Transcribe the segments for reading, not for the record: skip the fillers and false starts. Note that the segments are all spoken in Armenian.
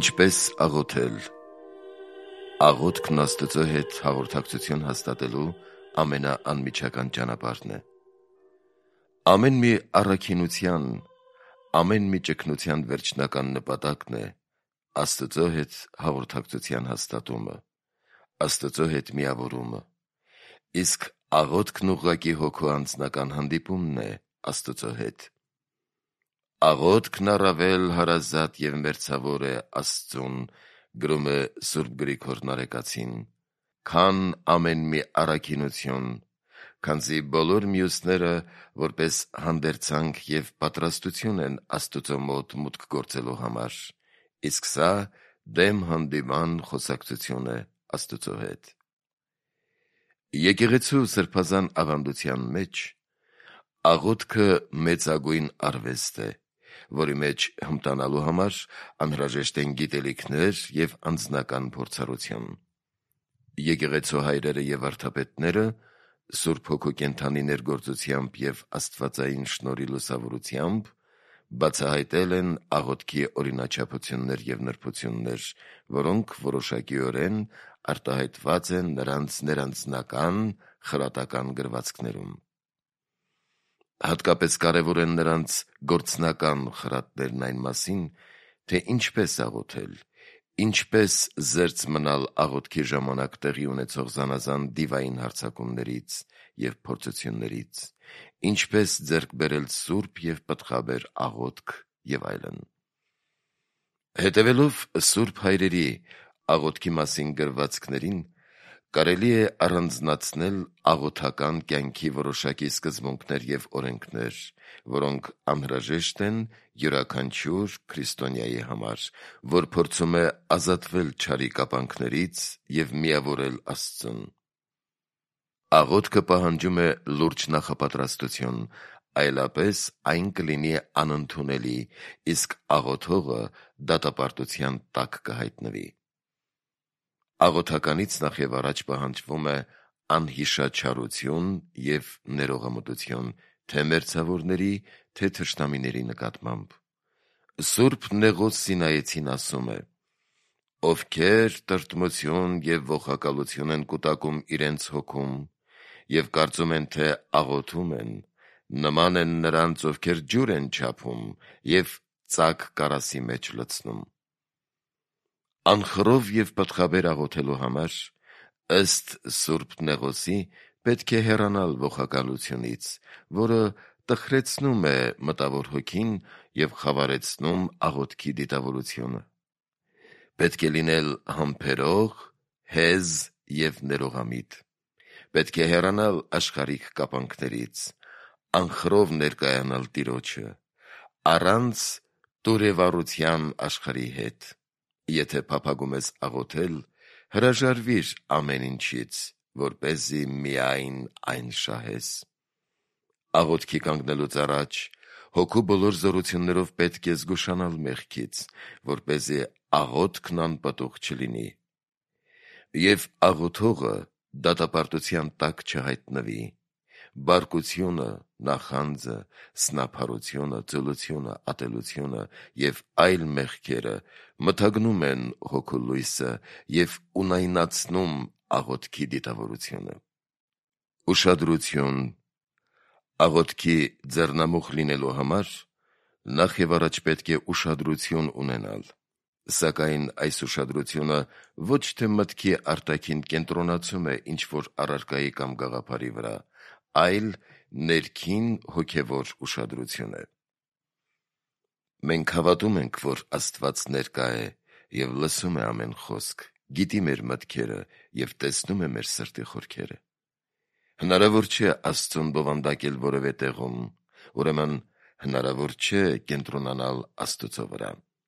Ինչպես աղոթել։ Աղոթքն Աստծո հետ հաղորդակցություն հաստատելու ամենաանմիջական ճանապարհն է։ Ամեն մի առաքինության, ամեն մի ճգնության վերջնական նպատակն է Աստծո հետ հաղորդակցության հաստատումը, Աստծո հետ միավորումը։ Իսկ աղոթքն ուղղակի հոգու անձնական հանդիպումն է Աստծո հետ։ Աղոթքն առավել հարազատ և մերձավոր է Աստծուն, գրում է Սուրբ Գրիգոր Նարեկացին, քան ամեն մի առաքինություն, քանզի բոլոր մյուսները որպես հանդերձանք և պատրաստություն են Աստծո մոտ մուտք գործելու համար, իսկ սա դեմ հանդիման խոսակցություն է Աստծո հետ։ Եկեղեցու սրբազան ավանդության մեջ աղոթքը մեծագույն արվեստ է, որի մեջ հմտանալու համար անհրաժեշտ են գիտելիքներ և անձնական փորձառություն։ Եկեղեցու հայրերը և վարդապետները Սուրբ Հոգու կենդանի ներգործությամբ և աստվածային շնորհի լուսավորությամբ բացահայտել են աղոթքի օրինաչափություններ և նրբություններ, որոնք որոշակիորեն արտահայտված են նրանց ներանձնական խրատական գրվածքներում։ Հատկապես կարևոր են նրանց գործնական խրատներն այն մասին, թե ինչպես աղոթել, ինչպես զերծ մնալ աղոթքի ժամանակ տեղի ունեցող զանազան դիվային հարձակումներից և փորձություններից, ինչպես ձեռք բերել սուրբ և պտղաբեր աղոթք և այլն։ Հետևելով սուրբ հայրերի աղոթքի մասին գրվածքներին, կարելի է առանձնացնել աղոթական կյանքի որոշակի սկզբունքներ և օրենքներ, որոնք անհրաժեշտ են յուրաքանչյուր քրիստոնյայի համար, որ փորձում է ազատվել չարի կապանքներից և միավորել Աստծուն։ Աղոթքը պահանջում է լուրջ նախապատրաստություն, այլապես այն կլինի անընդունելի, իսկ աղոթողը դատապարտության տակ կհայտնվի։ Աղոթականից նախևառաջ պահանջվում է անհիշաչարություն և ներողամտություն թե՛ մերձավորների, թե՛ թշնամիների նկատմամբ։ Սուրբ Նեղոս Սինայեցին ասում է. «Ովքեր տրտմություն և ողակալություն են կուտակում իրենց հոգում և կարծում են, թե աղոթում են, նման են նրանց, ովքեր ջուր են չափում և ծակ կարասի մեջ լցնում»։ Անխռով և պտղաբեր աղոթելու համար, ըստ Սուրբ Նեղոսի, պետք է հեռանալ ողակալությունից, որը տխրեցնում է մտավոր հոգին և խավարեցնում աղոթքի դիտավորությունը։ Պետք է լինել համբերող, հեզ և ներողամիտ։ Պետք է հեռանալ աշխարհիկ կապանքներից, անխռով ներկայանալ Տիրոջը, առանց տուրևառության աշխարհի հետ։ Եթե փափագում ես աղոթել, հրաժարվիր ամեն ինչից, որպեսզի միայն այն շահես։ Աղոթքի կանգնելուց առաջ հոգու բոլոր զորություններով պետք է զգուշանալ մեղքից, որպեսզի աղոթքն անպտուղ չլինի, և աղոթողը դատապարտության տակ չհայտնվի։ Բարկությունը, նախանձը, սնափառությունը, ծուլությունը, ատելությունը և այլ մեղքերը մթագնում են հոգու լույսը և ունայնացնում աղոթքի դիտավորությունը։ Ուշադրություն։ Աղոթքի ձեռնամուխ լինելու համար նախ և առաջ պետք է ուշադրություն ունենալ, սակայն այս ուշադրությունը ոչ թե մտքի արտաքին կենտրոնացում է ինչ-որ առարկայի կամ գաղափարի վրա, այլ ներքին հոգևոր ուշադրություն է։ Մենք հավատում ենք, որ Աստված ներկա է և լսում է ամեն խոսք, գիտի մեր մտքերը և տեսնում է մեր սրտի խորքերը։ Հնարավոր չէ Աստծուն բովանդակել որևէ տեղում, ուրեմն հնարավոր չէ կենտրոնանալ Աստծո վրա։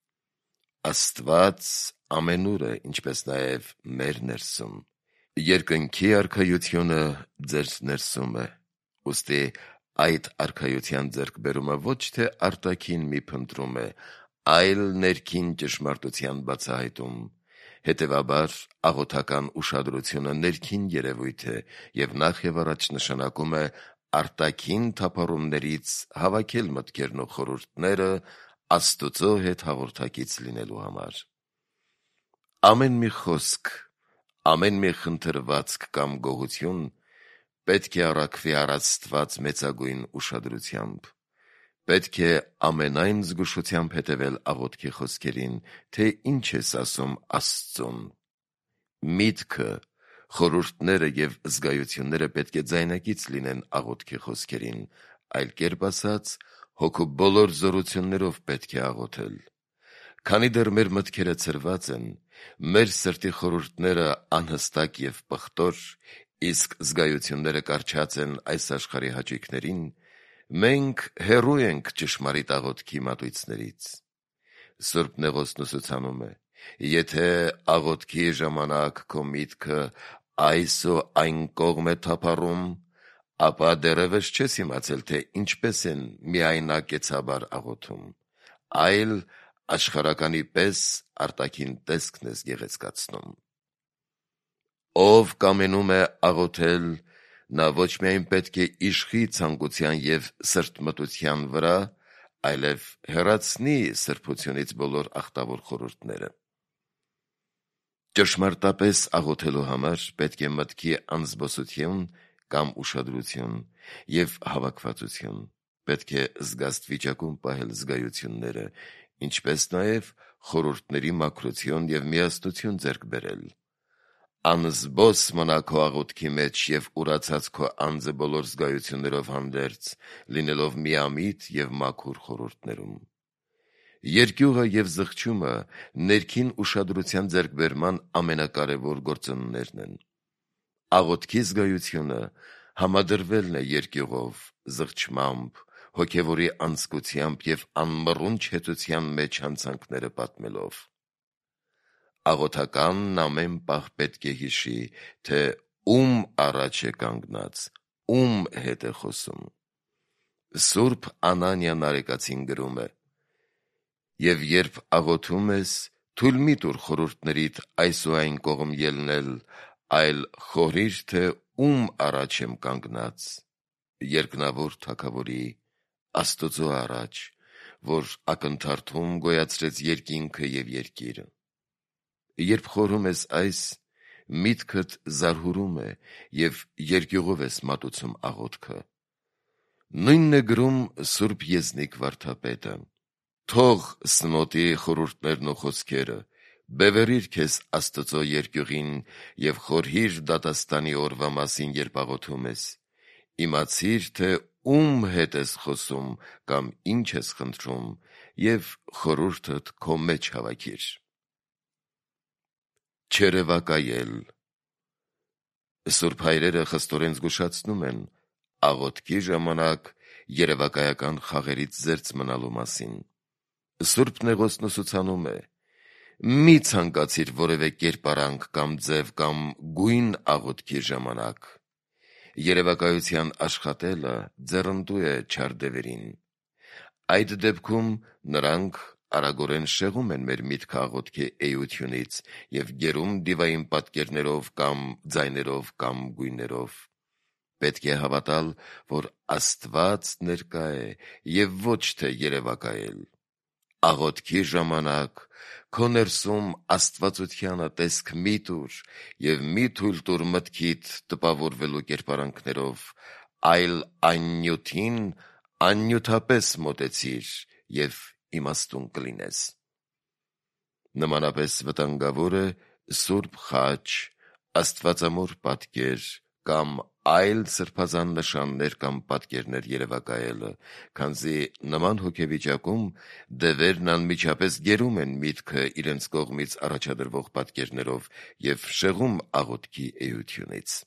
Աստված ամենուր է, ինչպես նաև մեր ներսում։ Երկնքի արքայությունը ձեր ներսում է, ուստի այդ արքայության ձեռքբերումը ոչ թե արտաքին մի փնտրում է, այլ ներքին ճշմարտության բացահայտում։ Հետևաբար աղոթական ուշադրությունը ներքին երևույթ է և նախ և առաջ նշանակում է արտաքին թափառումներից հավաքել մտքերն ու խորհուրդները Աստծո հետ հաղորդակից լինելու համար։ Ամեն մի խոսք, ամեն մի խնդրվածք կամ գողություն պետք է առաքվի առ Աստված մեծագույն ուշադրությամբ։ Պետք է ամենայն զգուշությամբ հետևել աղոթքի խոսքերին, թե ինչ ես ասում Աստծուն։ Միտքը, խորհուրդները և զգայությունները պետք է ձայնագից լինեն աղոթքի խոսքերին, այլ կերպ ասած, հոգու բոլոր զորություններով պետք է աղոթել։ Քանի դեռ մեր մտքերը ցրված են, մեր սրտի խորհուրդները անհստակ և պղտոր, իսկ զգայությունները կառչած են այս աշխարհի հաճույքներին, մենք հեռու ենք ճշմարիտ աղոթքի մատույցներից։ Սուրբ Նեղոսն ուսուցանում է. եթե աղոթքի ժամանակ քո միտքը այս ու այն կողմ է թափառում, ապա դեռևս չես իմացել, թե ինչպես են միայնակեցաբար աղոթում, այլ աշխարհականի պես արտաքին տեսքն ես գեղեցկացնում։ Ով կամենում է աղոթել, նա ոչ միայն պետք է իշխի ցանկության և սրտմտության վրա, այլև հեռացնի սրբությունից բոլոր աղտավոր խորհուրդները։ Ճշմարտապես աղոթելու համար պետք է մտքի անզբոսություն կամ ուշադրություն և հավաքվածություն, պետք է զգաստ վիճակում պահել զգայությունները, ինչպես նաև խորհուրդների մաքրություն և միասնություն ձեռք բերել։ Անզբոս մնա քո աղոթքի մեջ և ուրացած քո անձը բոլոր զգայություններով հանդերձ, լինելով միամիտ և մաքուր խորհուրդներում։ Երկյուղը և զղջումը ներքին ուշադրության ձեռքբերման ամենակարևոր գործոններն են։ Աղոթքի զգայությունը համադրվելն է երկյուղով, զղջմամբ, հոգևորի անձկությամբ և անմռունչ հետության մեջ հանցանքները պատմելով։ Աղոթականն ամեն պահ պետք է հիշի, թե ում առաջ է կանգնած, ում հետ է խոսում։ Սուրբ Անանիան Արեգացին գրում է. «Եվ երբ աղոթում ես, թույլ մի տուր խորհուրդներիդ այս ու այն կողմ ելնել, այլ խորհիր, թե ում առաջ եմ կանգնած, երկնավոր Թագավորի՝ Աստծու առաջ, որ ակնթարթում գոյացրեց երկինքը և երկիրը»։ Երբ խորհում ես այս, միտքդ զարհուրում է և երկյուղով ես մատուցում աղոթքը։ Նույնն է գրում Սուրբ Եզնիկ վարդապետը. «Թող սնոտի խորհուրդներն ու խոսքերը, բևեռիր քեզ Աստծո երկյուղին և խորհիր դատաստանի օրվա մասին, երբ աղոթում ես, իմացիր, թե ում հետ ես խոսում կամ ինչ ես խնդրում, և խորհուրդդ քո մեջ հավաքիր»։ Չերևակայել։ Սուրբ հայրերը խստորեն զգուշացնում են աղոթքի ժամանակ երևակայական խաղերից զերծ մնալու մասին։ Սուրբ Նեղոսն ուսուցանում է. մի ցանկացիր որևէ կերպարանք կամ ձև կամ գույն աղոթքի ժամանակ։ Երևակայության աշխատելը ձեռնտու է չար դևերին։ Այդ դեպքում նրանք արագորեն շեղում են մեր միտքը աղոթքի էությունից և գերում դիվային պատկերներով կամ ձայներով կամ գույներով։ Պետք է հավատալ, որ Աստված ներկա է և ոչ թե երևակայել։ Աղոթքի ժամանակ քո ներսում աստվածությանը տեսք մի տուր և մի թույլ տուր մտքիդ տպավորվելու կերպարանքներով, այլ այն նյութին աննյութապես մոտեցիր և իմաստուն կլինես։ Նմանապես վտանգավոր է սուրբ խաչ, աստվածամոր պատկեր կամ այլ սրբազան նշաններ կամ պատկերներ երևակայելը, քանզի նման հոգեվիճակում դևերն անմիջապես գերում են միտքը իրենց կողմից առաջադրվող պատկերներով և շեղում աղոթքի էությունից։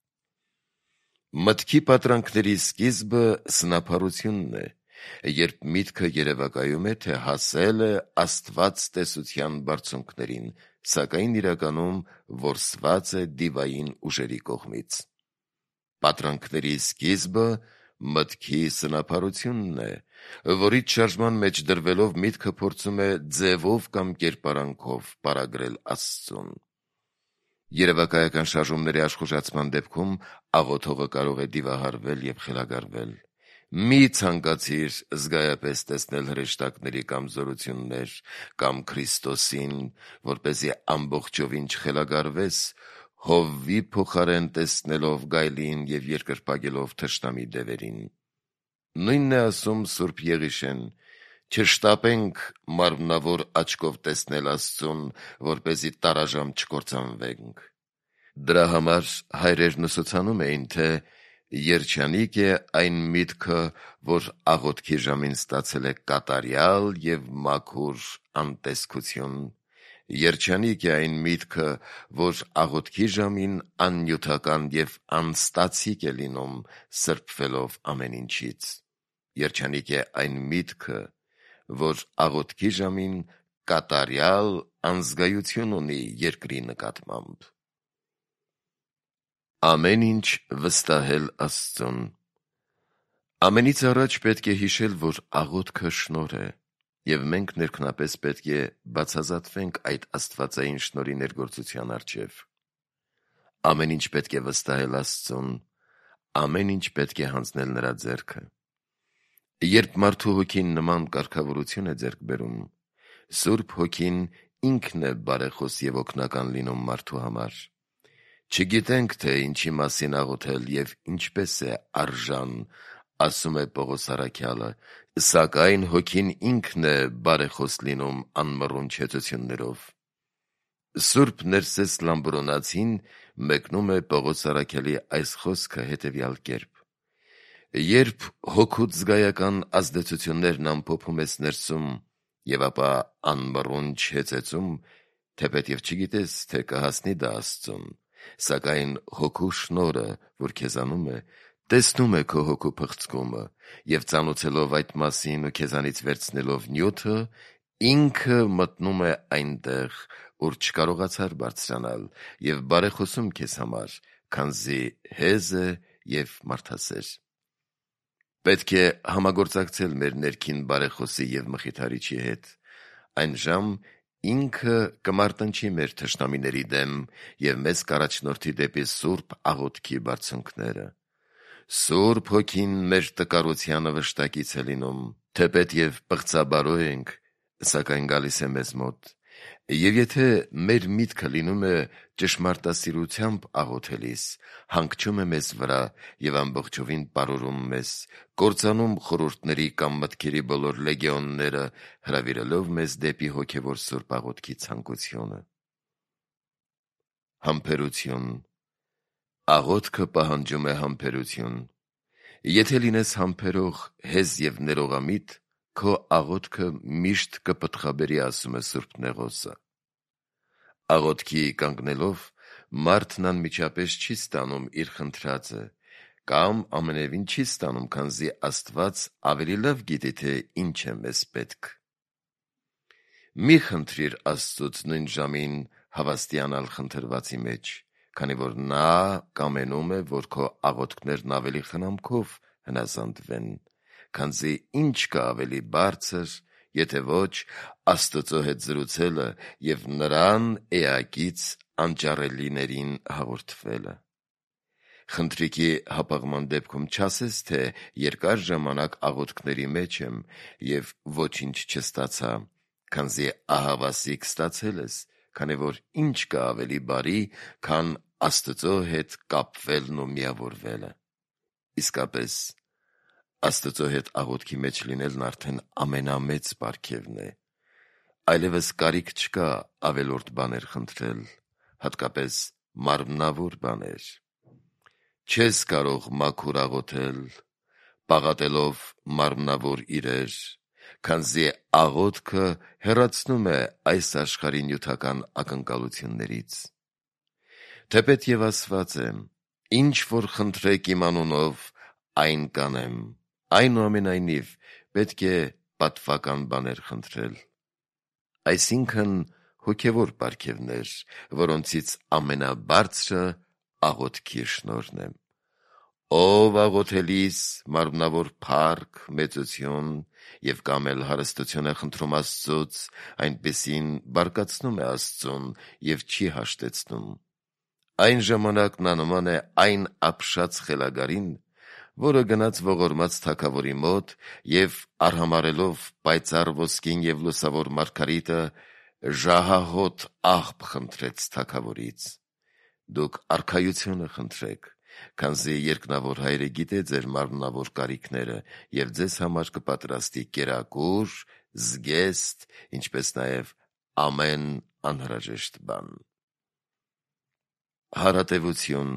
Մտքի պատրանքների սկիզբը սնափառությունն է, երբ միտքը երևակայում է, թե հասել է Աստված տեսության բարձունքներին, սակայն իրականում որսված է դիվային ուժերի կողմից։ Պատրանքների սկիզբը մտքի սնափառությունն է, որից շարժման մեջ դրվելով միտքը փորձում է ձևով կամ կերպարանքով պարագրել Աստծուն։ Երևակայական շարժումների աշխուժացման դեպքում աղոթողը կարող է դիվահարվել և խելագարվել։ Մի ցանկացիր զգայապես տեսնել հրեշտակների կամ զորություններ կամ Քրիստոսին, որպեսզի ամբողջովին չխելագարվես, Հովվի փոխարեն տեսնելով գայլին և երկրպագելով թշնամի դևերին։ Նույնն է ասում Սուրբ Եղիշեն. չշտապենք մարմնավոր աչքով տեսնել Աստծուն, որպեսզի տարաժամ չկործանվենք։ Դրա համար հայրերն ուսուցանում էին, թե երջանիկ է այն միտքը, որ աղոթքի ժամին ստացել է կատարյալ և մաքուր անտեսքություն, երջանիկ է այն միտքը, որ աղոթքի ժամին աննյութական և անստացիկ է լինում, սրբվելով ամեն ինչից, երջանիկ է այն միտքը, որ աղոթքի ժամին կատարյալ անզգայություն ունի երկրի նկատմամբ։ Ամեն ինչ վստահել Աստծուն։ Ամենից առաջ պետք է հիշել, որ աղոթքը շնորհ է, և մենք ներքնապես պետք է բացազատվենք այդ աստվածային շնորհի ներգործության առջև։ Ամեն ինչ պետք է վստահել Աստծուն, ամեն ինչ պետք է հանձնել նրա ձեռքը։ Երբ մարդու հոգին նման կարգավորություն է ձեռք բերում, Սուրբ Հոգին ինքն է բարեխոս և օգնական լինում մարդու համար։ Չգիտենք, թե ինչի մասին աղոթել և ինչպես է արժան, ասում է Պողոս առաքյալը, սակայն Հոգին ինքն է բարեխոս լինում անմռունչ հեծություններով։ Սուրբ Ներսես Լամբրոնացին մեկնում է Պողոս առաքյալի այս խոսքը հետևյալ կերպ. «Երբ հոգուց զգայական ազդեցություններն ամփոփում ես ներսում և ապա անմռունչ հեծեծում, թեպետև չգիտես, թե կհասնի դա Աստծուն, սակայն հոգու շնորհը, որ քեզանում է, տեսնում է քո հոգու փղծկումը և ծանոթելով այդ մասին ու քեզանից վերցնելով նյութը, ինքը մտնում է այնտեղ, ուր չկարողացար բարձրանալ և բարեխոսում քեզ համար, քանզի հեզ է և մարդասեր»։ Պետք է համագործակցել մեր ներքին բարեխոսի և մխիթարիչի հետ, այն ժամ ինքը կմարտնչի մեր թշնամիների դեմ և մեզ կառաջնորդի դեպի սուրբ աղոթքի բարձունքները։ Սուրբ Հոգին մեր տկարությանը վշտակից է լինում, թեպետև պղծաբարո ենք, սակայն գալիս է մեզ մոտ, և եթե մեր միտքը լինում է ճշմարտասիրությամբ աղոթելիս, հանգչում է մեզ վրա և ամբողջովին պարուրում մեզ, կործանում խորհուրդների կամ մտքերի բոլոր լեգեոնները, հրավիրելով մեզ դեպի հոգևոր սուրբ աղոթքի ցանկությունը։ Համբերություն։ Աղոթքը պահանջում է համբերություն։ Եթե լինես համբերող, հեզ և ներողամիտ, քո աղոթքը միշտ կպտղաբերի, ասում է Սուրբ Նեղոսը։ Աղոթքի կանգնելով մարդն անմիջապես չի ստանում իր խնդրածը, կամ ամենևին չի ստանում, քանզի Աստված ավելի լավ գիտի, թե ինչ է մեզ պետք։ Մի խնդրիր Աստծուց նույն ժամին հավաստիանալ խնդրվածի մեջ, քանի որ նա կամենում է, որ քո աղոթքներն ավելի խնամքով հնազանդվեն, քանզի ինչ կա ավելի բարձր, եթե ոչ Աստծո հետ զրուցելը և նրան էակից անճարելիներին հաղորդվելը։ Խնդրիքի հապաղման դեպքում չասես, թե երկար ժամանակ աղոթքների մեջ եմ և ոչինչ չստացա, քանզի ահավասիկ ստացել ես, քանի որ ինչ կա ավելի բարի, քան Աստծո հետ կապվելն ու միավորվելը։ Իսկապես, Աստծո հետ աղոթքի մեջ լինելն արդեն ամենամեծ պարգևն է։ Այլևս կարիք չկա ավելորդ բաներ խնդրել, հատկապես մարմնավոր բաներ։ Չես կարող մաքուր աղոթել, պաղատելով մարմնավոր իրեր, քանզի աղոթքը հեռացնում է այս աշխարհի նյութական ակնկալություններից։ Թեպետև ասված է. «Ինչ որ խնդրեք իմ անունով, այն կանեմ»։ Այնուամենայնիվ, պետք է պատվական բաներ խնդրել, այսինքն հոգևոր պարգևներ, որոնցից ամենաբարձրը աղոթքի շնորհն է։ Ով աղոթելիս մարմնավոր փառք, մեծություն և կամ էլ հարստություն է խնդրում Աստծուց, այնպիսին բարկացնում է Աստծուն և չի հաշտեցնում։ Այն ժամանակ նա նման է այն ապշած խելագարին, որը գնաց ողորմած թագավորի մոտ եւ արհամարելով պայծառ ոսկին եւ լուսավոր մարգարիտը ժահահոտ աղբ խնդրեց թագավորից. «Դուք արքայությունը խնդրեք, քանզի երկնավոր հայրը գիտե ձեր մարմնավոր կարիքները եւ ձեզ համար կպատրաստի կերակուր, զգեստ, ինչպես նաեւ ամեն անհրաժեշտ բան»։ Հարատևություն։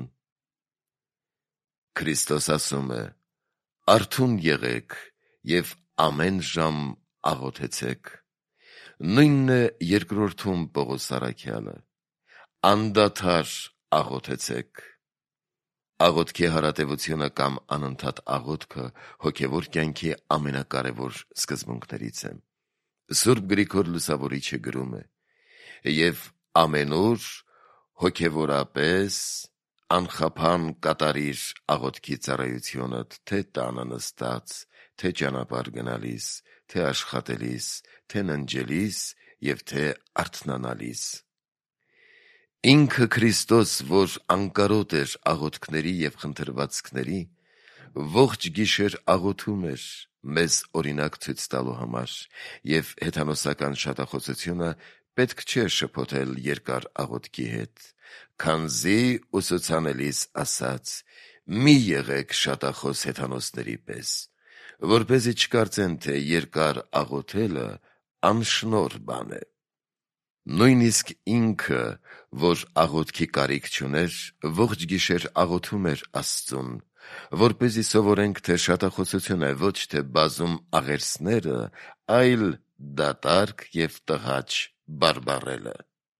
Քրիստոս ասում է. «Արթուն եղեք եւ ամեն ժամ աղոթեցեք»։ Նույնն է երկրորդում Պողոս առաքյալը. «Անդադար աղոթեցեք»։ Աղոթքի հարատևությունը կամ անընդհատ աղոթքը հոգևոր կյանքի ամենակարևոր սկզբունքներից է։ Սուրբ Գրիգոր Լուսավորիչը գրում է. «Եվ ամենուր հոգևորապես անխափան կատարիր աղոթքի ծառայությունդ, թե տանը նստած, թե ճանապարհ գնալիս, թե աշխատելիս, թե ննջելիս եւ թե արթնանալիս»։ Ինքը Քրիստոս, որ անկարոտ էր աղոթքների եւ խնդրվածքների, ողջ գիշեր աղոթում էր մեզ օրինակ ցույց տալու համար, եւ հեթանոսական շատախոսությունը պետք չէ շփոթել երկար աղոթքի հետ, քանզի ուսուցանելիս ասաց. «Մի եղեք շատախոս հեթանոսների պես», որպեսզի չկարծեն, թե երկար աղոթելը անշնորհ բան է։ Նույնիսկ ինքը, որ աղոթքի կարիք չուներ, ողջ գիշեր աղոթում էր Աստծուն, որպեսզի սովորենք, թե շատախոսությունը ոչ թե բազում աղերսները, այլ դատարկ եւ տհաճ բարբառելը։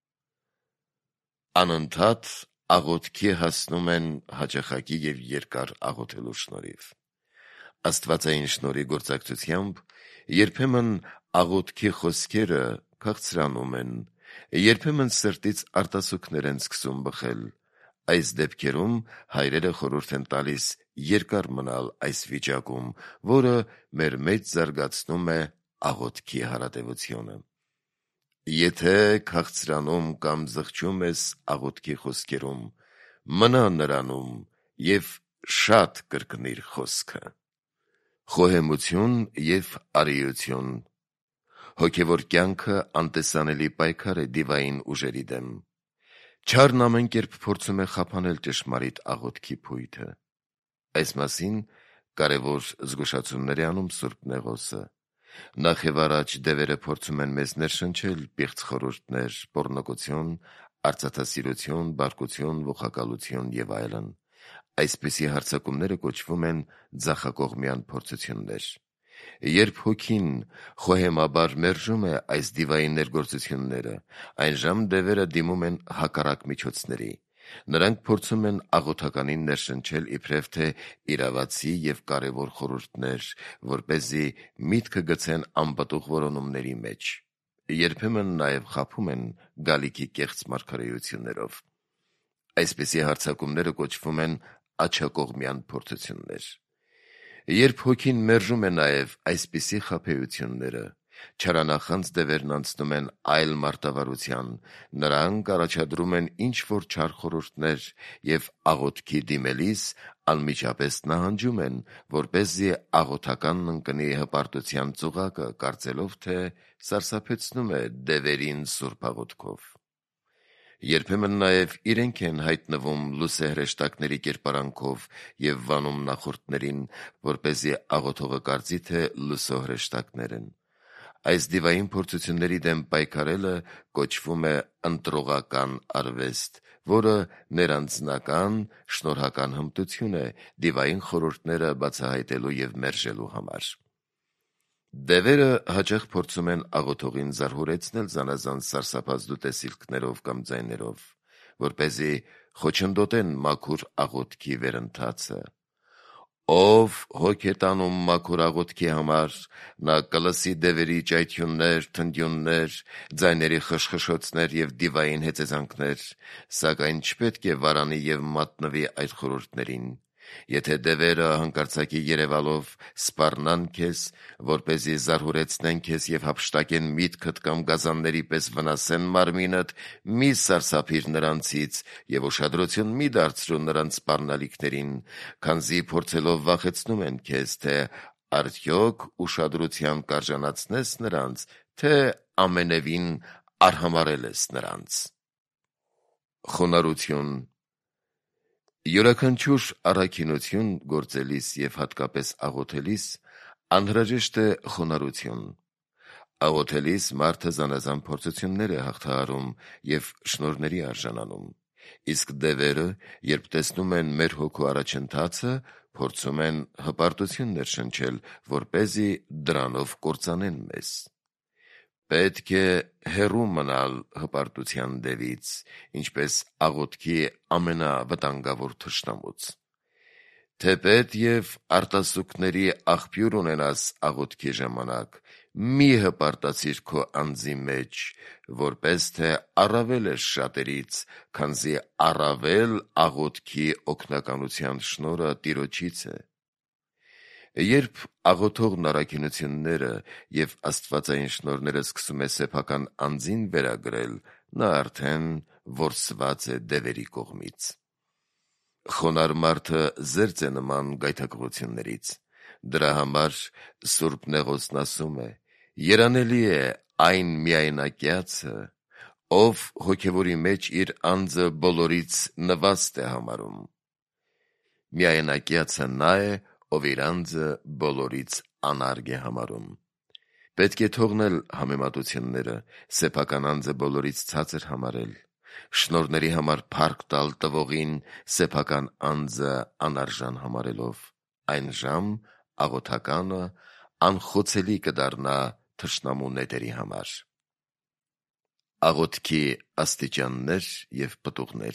Անընդհատ աղոթքի հասնում են հաճախակի եւ երկար աղոթելու շնորհիվ։ Աստվածային շնորհի գործակցությամբ երբեմն աղոթքի խոսքերը քաղցրանում են, երբեմն սրտից արտասուքներ են սկսում բխել։ Այս դեպքերում հայրերը խորհուրդ են տալիս երկար մնալ այս վիճակում, որը մեր մեջ զարգացնում է աղոթքի հարատևությունը։ Եթե քաղցրանում կամ զղջում ես աղոթքի խոսքերում, մնա նրանում եւ շատ կրկնիր խոսքը։ Խոհեմություն եւ արիություն։ Հոգևոր կյանքը անտեսանելի պայքար է դիվային ուժերի դեմ։ Չարն ամեն կերպ փորձում է խափանել ճշմարիտ աղոթքի փույթը։ Այս մասին կարևոր զգուշացումներ է անում Սուրբ Նեղոսը։ Նախ եւ առաջ դևերը փորձում են մեզ ներշնչել պիղծ խորհուրդներ, պոռնկություն, արծաթասիրություն, բարկություն, ողակալություն եւ այլն։ Այսպիսի հարձակումները կոչվում են ձախակողմյան փորձություններ։ Երբ հոգին խոհեմաբար մերժում է այս դիվային ներգործությունները, այնժամ դևերը դիմում են հակառակ միջոցների։ Նրանք փորձում են աղոթականին ներշնչել իբրև թե իրավացի եւ կարևոր խորհուրդներ, որպեսզի միտքը գցեն անպտուղ որոնումների մեջ։ Երբեմն նաեւ խաբում են գալիքի կեղծ մարգարեություններով։ Այսպիսի հարձակումները կոչվում են աջակողմյան փորձություններ։ Երբ հոգին մերժում է նաեւ այսպիսի խաբեությունները, չարանախանձ դևերն անցնում են այլ մարտավարության, նրանք առաջադրում են ինչ-որ չար խորհուրդներ եւ աղոթքի դիմելիս անմիջապես նահանջում են, որպեսզի աղոթականն ընկնի հպարտության ծուղակը, կարծելով, թե սարսափեցնում է դևերին սուրբ աղոթքով։ Երբեմն նաեւ իրենք են հայտնվում լուսեհրեշտակների կերպարանքով եւ վանում նախորդներին, որպեսզի աղոթողը կարծի, թե լուսոհրեշտակներ են։ Այս դիվային փորձությունների դեմ պայքարելը կոչվում է ընտրողական արվեստ, որը ներանձնական շնորհական հմտություն է դիվային խորհուրդները բացահայտելու եւ մերժելու համար։ Դևերը հաճախ փորձում են աղոթողին զարհուրեցնել զանազան սարսափազդու տեսիլքներով կամ ձայներով, որպեսզի խոչընդոտեն մաքուր աղոթքի վերընթացը։ Ով հոգ է տանում մաքուր աղոթքի համար, նա կլսի դևերի ճայթյուններ, թնդյուններ, ձայների խշխշոցներ եւ դիվային հեծեզանքներ, սակայն չպետք է վարանի եւ մատնվի այդ խորհուրդներին, Եթե դևերը հանկարծակի երևալով սպառնան քեզ, որպեսզի զարհուրեցնեն քեզ և հափշտակեն միտքդ կամ գազանների պես վնասեն մարմինդ, մի սարսափիր նրանցից և ուշադրություն մի դարձրու նրանց սպառնալիքներին, քանզի փորձելով վախեցնում են քեզ, թե արդյոք ուշադրության կարժանացնես նրանց, թե ամենևին արհամարհել ես նրանց։ Խոնարհություն յուրաքանչյուր առաքինություն գործելիս և հատկապես աղոթելիս անհրաժեշտ է խոնարհություն։ Աղոթելիս մարդը զանազան փորձություններ է հաղթահարում և շնորհների արժանանում, իսկ դևերը, երբ տեսնում են մեր հոգու առաջընթացը, փորձում են հպարտություն ներշնչել, որպեսզի դրանով կործանեն մեզ։ Պետք է հեռու մնալ հպարտության դևից, ինչպես աղոթքի ամենավտանգավոր թշնամուց։ Թեպետ և արտասուքների աղբյուր ունենաս աղոթքի ժամանակ, մի հպարտացիր քո անձի մեջ, որպես թե առավել ես շատերից, քանզի առավել աղոթքի օգնականության շնորհը Տիրոջից է։ Երբ աղոթողն առաքինությունները և աստվածային շնորհները սկսում է սեփական անձին վերագրել, նա արդեն որսված է դևերի կողմից։ Խոնարհ մարդը զերծ է նման գայթակղություններից։ Դրա համար Սուրբ Նեղոսն ասում է. «Երանելի է այն միայնակյացը, ով հոգևորի մեջ իր անձը բոլորից նվաստ է համարում»։ Միայնակյացը նա է, ով իր անձը բոլորից անարգ է համարում։ Պետք է թողնել համեմատությունները, սեփական անձը բոլորից ցածր համարել, շնորհների համար փառք տալ տվողին, սեփական անձը անարժան համարելով, այնժամ աղոթականը անխոցելի կդառնա թշնամու նետերի համար։ Աղոթքի աստիճաններ և պտուղներ։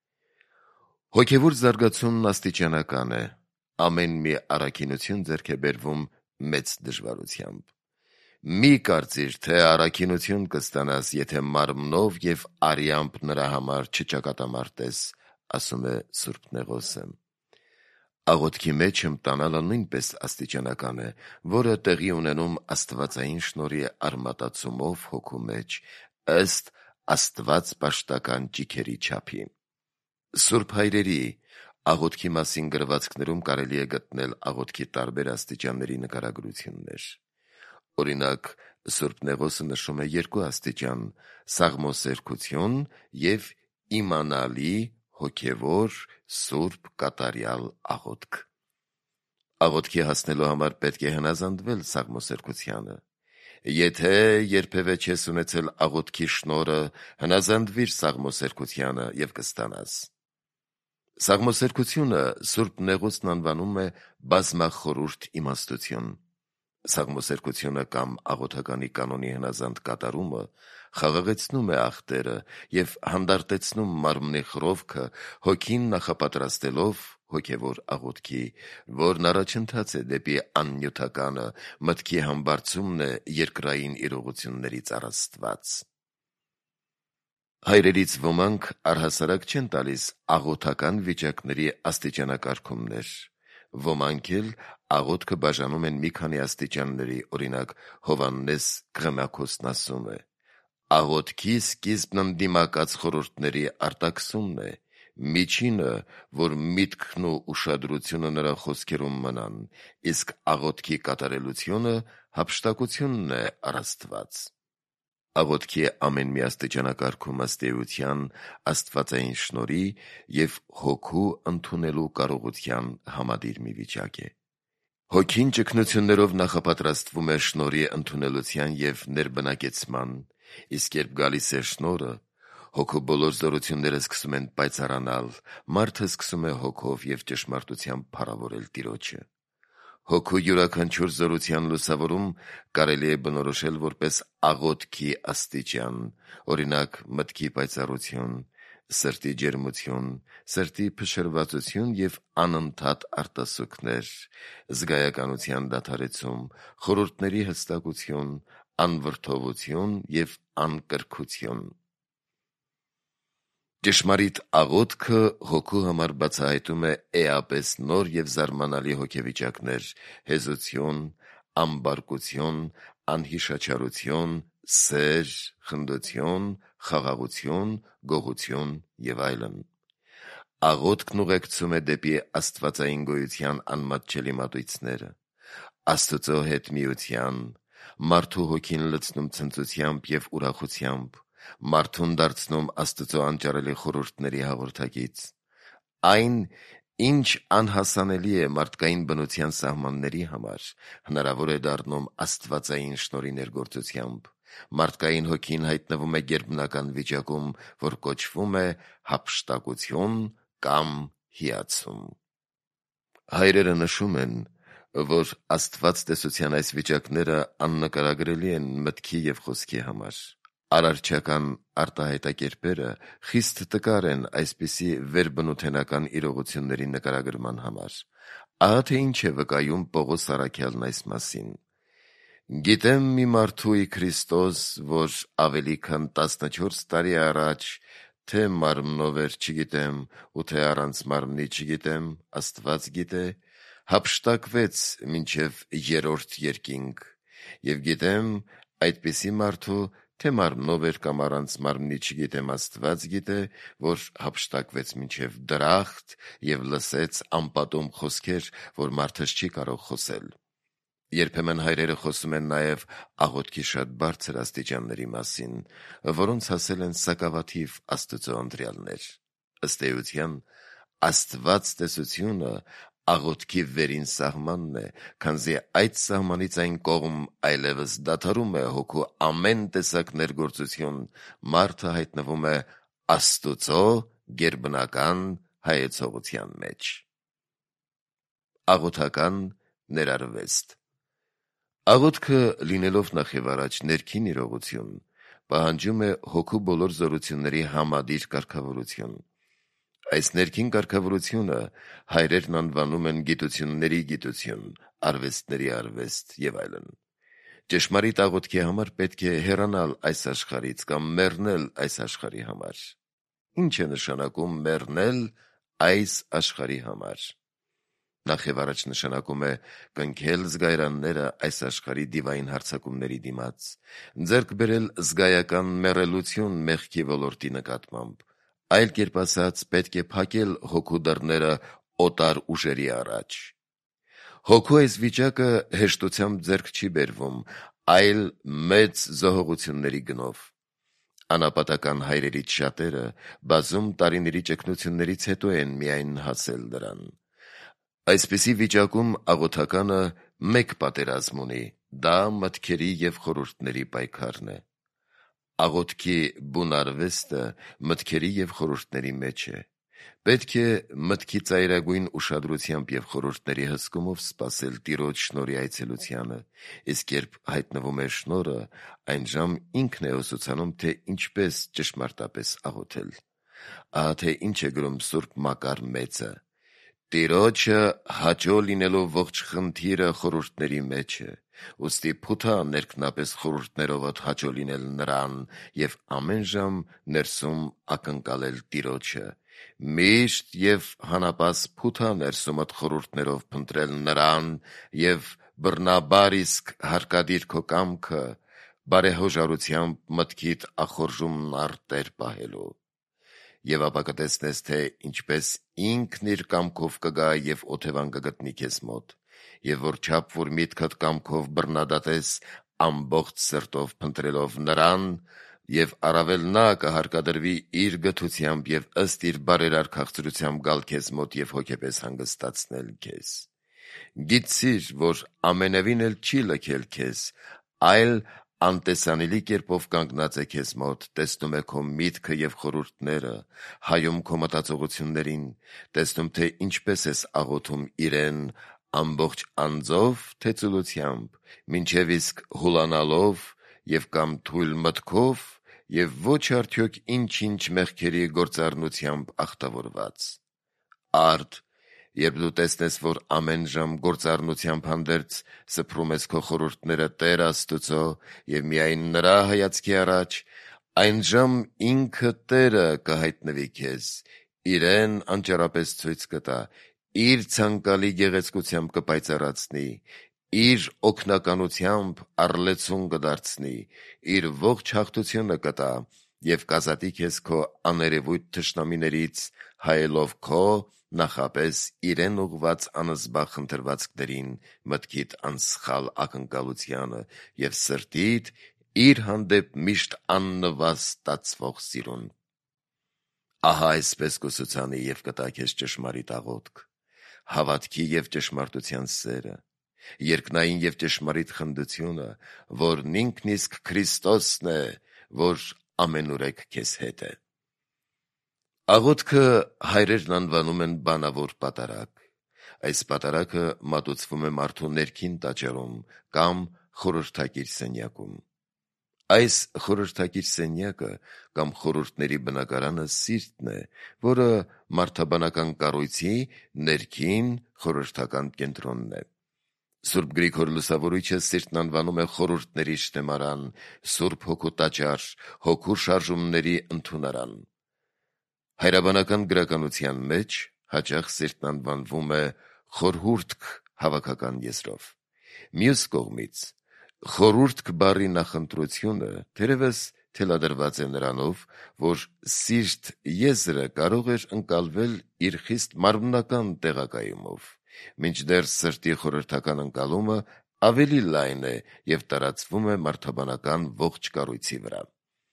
Հոգևոր զարգացումն աստիճանական է։ Ամեն մի առաքինություն ձեռք է բերվում մեծ դժվարությամբ։ Մի կարծիր, թե առաքինություն կստանաս, եթե մարմնով և արյամբ նրա համար չճակատամարտես, ասում է Սուրբ Նեղոսը։ Աղոթքի մեջ հմտանալը նույնպես աստիճանական է, որը տեղի ունենում աստվածային շնորհի արմատացումով հոգու մեջ, ըստ աստվածպաշտական ճիգերի չափի։ Սուրբ հայրերի աղոթքի մասին գրվածքներում կարելի է գտնել աղոթքի տարբեր աստիճանների նկարագրություններ։ Օրինակ, Սուրբ Նեղոսը նշում է երկու աստիճան՝ սաղմոսերգություն և իմանալի, հոգևոր, սուրբ, կատարյալ աղոթք։ Աղոթքի հասնելու համար պետք է հնազանդվել սաղմոսերգությանը։ Եթե երբևէ չես ունեցել աղոթքի շնորհը, հնազանդվիր սաղմոսերգությանը և կստանաս։ Սաղմոսերգությունը Սուրբ Նեղոսն անվանում է բազմախորհուրդ իմաստություն։ Սաղմոսերգությունը կամ աղոթականի կանոնի հնազանդ կատարումը խաղաղեցնում է աղտերը և հանդարտեցնում մարմնի խռովքը, հոգին նախապատրաստելով հոգևոր աղոթքի, որն առաջընթաց է դեպի աննյութականը, մտքի համբարձումն է երկրային իրողություններից առ Աստված։ Հայրերից ոմանք առհասարակ չեն տալիս աղոթական վիճակների աստիճանակարգումներ։ Ոմանք էլ աղոթքը բաժանում են մի քանի աստիճանների, օրինակ Հովհաննես Քղմякոսն ասում է. «Աղոթքի սկիզբն ընդդիմակաց խորհուրդների արտաքսումն է, միջինը, որ միտքն ու ուշադրությունը նրա խոսքերում մնան, իսկ աղոթքի կատարելությունը հափշտակությունն է առ Աստված»։ Աղոթքի ամեն մի աստիճանակարգում ըստ էության աստվածային շնորհի և հոգու ընդունելու կարողության համադիր մի վիճակ է։ Հոգին ճգնություններով նախապատրաստվում է շնորհի ընդունելության և ներբնակեցման, իսկ երբ գալիս է շնորհը, հոգու բոլոր զորությունները սկսում են պայծառանալ, մարդը սկսում է հոգով և ճշմարտությամբ փառավորել Տիրոջը։ Հոգու յուրաքանչյուր զորության լուսավորում կարելի է բնորոշել որպես աղոթքի աստիճան, օրինակ մտքի պայծառություն, սրտի ջերմություն, սրտի փշրվածություն և անընդհատ արտասուքներ, զգայականության դադարեցում, խորհուրդների հստակություն, անվրդովություն և անկրքություն։ Ճշմարիտ աղոթքը հոգու համար բացահայտում է էապես նոր և զարմանալի հոգեվիճակներ, հեզություն, ամբարկություն, անհիշաչարություն, սեր, խնդություն, խաղաղություն, գոհություն և այլն։ Աղոթքն ուղեկցում է դեպի աստվածային գոյության անմատչելի մատույցները, Աստծո հետ միության, մարդու հոգին լցնում ցնծությամբ և ուրախությամբ, մարդուն դարձնում Աստծո անճարելի խորհուրդների հաղորդակից։ Այն, ինչ անհասանելի է մարդկային բնության սահմանների համար, հնարավոր է դառնում աստվածային շնորհի ներգործությամբ։ Մարդկային հոգին հայտնվում է գերբնական վիճակում, որ կոչվում է հափշտակություն կամ հիացում։ Հայրերը նշում են, որ Աստված տեսության այս վիճակները աննկարագրելի են մտքի և խոսքի համար։ Արարչական արտահայտակերպերը խիստ տկար են այսպիսի վերբնութենական իրողությունների նկարագրման համար։ Ահա թե ինչ է վկայում Պողոս առաքյալն այս մասին. «Գիտեմ մի մարդու ի Քրիստոս, որ ավելի քան 14 տարի առաջ, թե մարմնով էր չգիտեմ, ու թե առանց մարմնի չգիտեմ, Աստված գիտե, հափշտակվեց մինչև 3-րդ երկինք, և գիտեմ այդպիսի մարդու, թե մարմնով էր կամ առանց մարմնի չգիտեմ, Աստված գիտե, որ հափշտակվեց մինչև դրախտ և լսեց անպատում խոսքեր, որ մարդս չի կարող խոսել»։ Երբեմն հայրերը խոսում են նաև աղոթքի շատ բարձր աստիճանների մասին, որոնց հասել են սակավաթիվ Աստծո ընտրյալներ։ Ըստ էության, Աստված տեսությունը աղոթքի վերին սահմանն է, քանզի այդ սահմանից այն կողմ այլևս դադարում է հոգու ամեն տեսակ ներգործություն, մարդը հայտնվում է Աստծո գերբնական հայեցողության մեջ։ Աղոթական ներարվեստ։ Աղոթքը, լինելով նախևառաջ ներքին իրողություն, պահանջում է հոգու բոլոր զորությունների համադիր կարգավորություն։ Այս ներքին կարգավորությունը հայրերն անվանում են գիտությունների գիտություն, արվեստների արվեստ և այլն։ Ճշմարիտ աղոթքի համար պետք է հեռանալ այս աշխարհից կամ մեռնել այս աշխարհի համար։ Ինչ է նշանակում մեռնել այս աշխարհի համար։ Նախևառաջ նշանակում է կնքել զգայարանները այս աշխարհի դիվային հարձակումների դիմաց, ձեռք բերել զգայական մեռելություն մեղքի ոլորտի նկատմամբ, այլ կերպ ասած, պետք է փակել հոգու դռները օտար ուժերի առաջ։ Հոգու այս վիճակը հեշտությամբ ձեռք չի բերվում, այլ մեծ զոհողությունների գնով։ Անապատական հայրերից շատերը բազում տարիների ճգնություններից հետո են միայն հասել դրան։ Այսպիսի վիճակում աղոթականը մեկ պատերազմ ունի, դա մտքերի և խորհուրդների պայքարն է։ Աղոթքի բուն արվեստը մտքերի և խորհուրդների մեջ է։ Պետք է մտքի ծայրագույն ուշադրությամբ և խորհուրդների հսկումով սպասել Տիրոջ շնորհի այցելությանը, իսկ երբ հայտնվում է շնորհը, այնժամ ինքն է ուսուցանում, թե ինչպես ճշմարտապես աղոթել։ Ահա թե ինչ է գրում Սուրբ Մակար Մեծը. «Տիրոջը հաճո լինելու ողջ խնդիրը խորհուրդների մեջ է, ուստի փութա ներքնապես խորհուրդներովդ հաճո լինել նրան և ամեն ժամ ներսում ակնկալել Տիրոջը, միշտ և հանապաս փութա ներսումդ խորհուրդներով փնտրել նրան և բռնաբար իսկ հարկադիր քո կամքը, բարեհոժարությամբ մտքիդ ախորժումն արտեր պահելու։ Եվ ապա կտեսնես, թե ինչպես ինքն իր կամքով կգա և օթևան կգտնի քեզ մոտ, և որչափ որ միտքդ կամքով բռնադատես ամբողջ սրտով փնտրելով նրան, և առավել նա կհարկադրվի իր գթությամբ և ըստ իր բարերար քաղցրությամբ գալ քեզ մոտ և հոգեպես հանգստացնել քեզ։ Գիտցիր, որ ամենևին էլ չի լքել քեզ, այլ անտեսանելի կերպով կանգնած է քեզ մոտ, տեսնում է քո միտքը և խորհուրդները, հայում քո մտածողություններին, տեսնում, թե ինչպես ես աղոթում իրեն ամբողջ անձով, թե ծուլությամբ, մինչև իսկ հուլանալով և կամ թույլ մտքով և ոչ արդյոք ինչ-ինչ մեղքերի գործառնությամբ ախտավորված։ Արդ, երբ դու տեսնես, որ ամեն ժամ գործառնությամբ հանդերձ սփռում ես քո խորհուրդները Տեր Աստուծո և միայն նրա հայացքի առաջ, Այն ժամ ինքը Տերը կհայտնվի քեզ, իրեն անճարապես ցույց կտա, իր ցանկալի գեղեցկությամբ կպայծառացնի, իր օգնականությամբ առլեցուն կդարձնի, իր ողջ հաղթությունը կտա և կազատի քեզ քո աներևույթ թշնամիներից, հայելով քո նախապես իրեն ուղղված անզբաղ խնդրվածքներին, մտքիդ անսխալ ակնկալությանը և սրտիդ իր հանդեպ միշտ աննվազ ստացվող սիրուն։ Ահա այսպես կուսուցանի և կտա քեզ ճշմարիտ աղոթք, հավատքի և ճշմարտության սերը, երկնային և ճշմարիտ խնդությունը, որն ինքն իսկ Քրիստոսն է, որ ամենուրեք քեզ հետ է։ Աղոթքը հայրերն անվանում են բանավոր պատարագ։ Այս պատարագը մատուցվում է մարդու ներքին տաճարում կամ խորհրդակիր սենյակում։ Այս խորհրդակիր սենյակը կամ խորհուրդների բնակարանը սիրտն է, որը մարդաբանական կառույցի ներքին խորհրդական կենտրոնն է։ Սուրբ Գրիգոր Լուսավորիչը սիրտն անվանում է խորհուրդների շտեմարան, Սուրբ Հոգու տաճար, հոգու շարժումների ընդունարան։ Հայրաբանական գրականության մեջ հաճախ սիրտն անվանվում է խորհուրդք հավաքական եզրով։ Մյուս կողմից, խորհուրդք բառի նախընտրությունը թերևս թելադրված է նրանով, որ սիրտ եզրը կարող էր ընկալվել իր խիստ մարմնական տեղակայումով, մինչդեռ սրտի խորհրդական ընկալումը ավելի լայն է և տարածվում է մարդաբանական ողջ կառույցի վրա։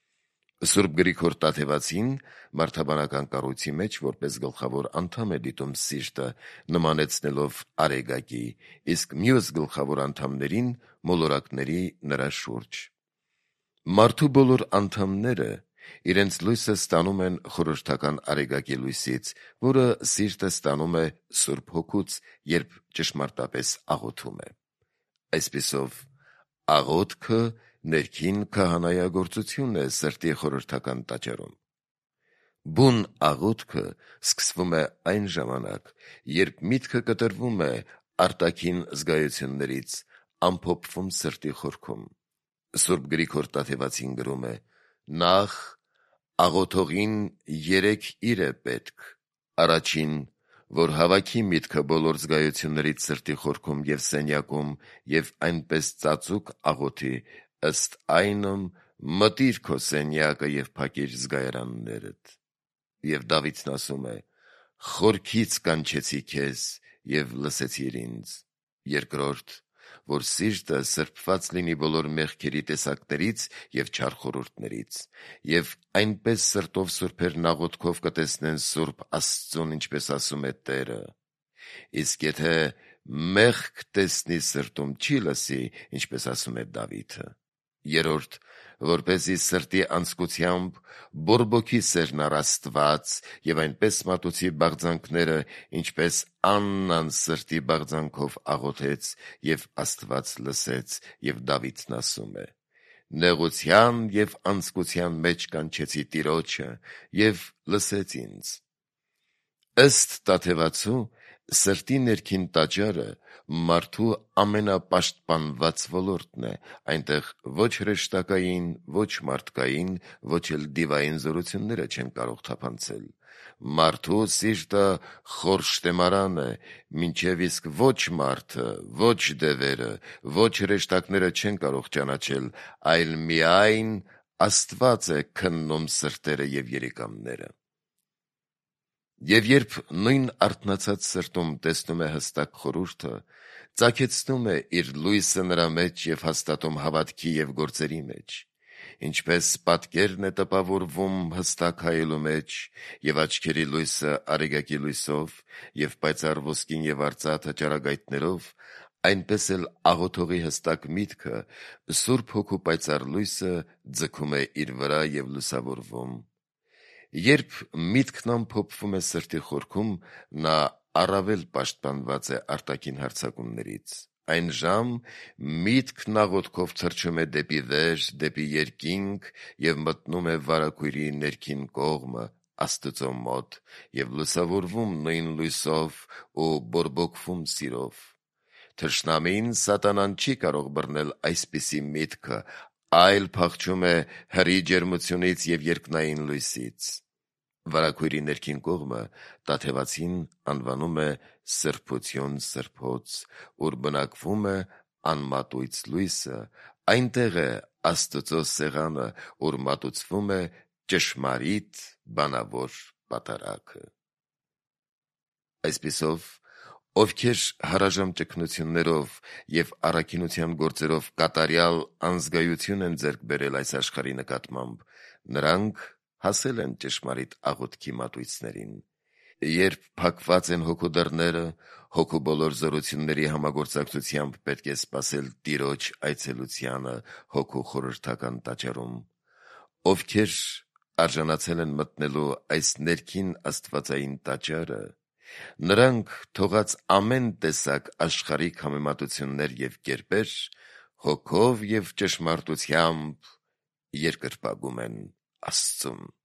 Սուրբ Գրիգոր Տաթևացին մարդաբանական կառույցի մեջ որպես գլխավոր անդամ է դիտում սիրտը, նմանեցնելով արեգակի, իսկ մյուս գլխավոր անդամներին մոլորակների նրա շուրջ։ Մարդու բոլոր անդամները իրենց լույսը ստանում են խորհրդական արեգակի լույսից, որը սիրտը ստանում է Սուրբ Հոգուց, երբ ճշմարտապես աղոթում է։ Այսպիսով, աղոթքը ներքին քահանայագործություն է սրտի խորհրդական տաճարում։ Բուն աղոթքը սկսվում է այն ժամանակ, երբ միտքը կտրվում է արտաքին զգայություններից, ամփոփվում սրտի խորքում։ Սուրբ Գրիգոր Տաթևացին գրում է. «Նախ աղոթողին 3 իր է պետք. առաջին, որ հավաքի միտքը բոլոր զգայություններից սրտի խորքում և սենյակում և այնպես ծածուկ աղոթի, ըստ այնմ մտիր քո սենյակը և փակիր զգայարաններդ։ Եվ Դավիթն ասում է. «Խորքից կանչեցի քեզ և լսեցիր ինձ»։ Երկրորդ, որ սիրտը սրբված լինի բոլոր մեղքերի տեսակներից և չար խորհուրդներից, և այնպես սրտով սուրբերն աղոթքով կտեսնեն Սուրբ Աստծուն, ինչպես ասում է Տերը։ Իսկ եթե մեղք տեսնի սրտում, չի լսի, ինչպես ասում է Դավիթը։ Երրորդ, որպեսզի սրտի անձկությամբ բորբոքի սերն առ Աստված և այնպես մատուցի բաղձանքները, ինչպես Աննան սրտի բաղձանքով աղոթեց, և Աստված լսեց, և Դավիթն ասում է. «Նեղության և անձկության մեջ կանչեցի Տիրոջը, և լսեց ինձ»։ Ըստ Տաթևացու, սրտի ներքին տաճարը մարդու ամենապաշտպանված ոլորտն է, այնտեղ ոչ հրեշտակային, ոչ մարդկային, ոչ էլ դիվային զորությունները չեն կարող թափանցել։ Մարդու սիրտը խոր շտեմարան է, մինչև իսկ ոչ մարդը, ոչ դևերը, ոչ հրեշտակները չեն կարող ճանաչել, այլ միայն Աստված է քննում սրտերը և երիկամները։ Եվ երբ նույն արթնացած սրտում տեսնում է հստակ խորհուրդը, ծագեցնում է իր լույսը նրա մեջ և հաստատում հավատքի և գործերի մեջ, ինչպես պատկերն է տպավորվում հստակ հայելու մեջ, և աչքերի լույսը արեգակի լույսով, և պայծառ ոսկին և արծաթը ճառագայթներով, այնպես էլ աղոթողի հստակ միտքը Սուրբ Հոգու պայծառ լույսը ձգում է իր վրա և լուսավորվում։ Երբ միտքն ամփոփվում է սրտի խորքում, նա առավել պաշտպանված է արտաքին հարձակումներից։ Այն ժամ միտքն աղոթքով թռչում է դեպի վեր, դեպի երկինք և մտնում է վարագույրի ներքին կողմը, Աստծո մոտ, և լուսավորվում նույն լույսով ու բորբոքվում սիրով։ Թշնամին, սատանան, չի կարող բռնել այսպիսի միտքը այլ փախչում է հրի ջերմությունից և երկնային լույսից։ Վարագույրի ներքին կողմը տաթևացին անվանում է սրբություն սրբոց, ուր բնակվում է անմատույց լույսը, այնտեղ է Աստծո սեղանը, ուր մատուցվում է ճշմարիտ բանավոր պատարագը։ Այսպիսով, ովքեր հարաժամ ճգնություններով և առաքինության գործերով կատարյալ անզգայություն են ձեռք բերել այս աշխարհի նկատմամբ, նրանք հասել են ճշմարիտ աղոթքի մատույցներին։ Երբ փակված են հոգու դռները, հոգու բոլոր զորությունների համագործակցությամբ պետք է սպասել Տիրոջ այցելությանը հոգու խորհրդական տաճարում։ Ովքեր արժանացել են մտնելու այս ներքին աստվածային տաճարը, նրանք թողած ամեն տեսակ աշխարհիկ համեմատություններ և կերպեր հոգով և ճշմարտությամբ երկրպագում են Աստծուն։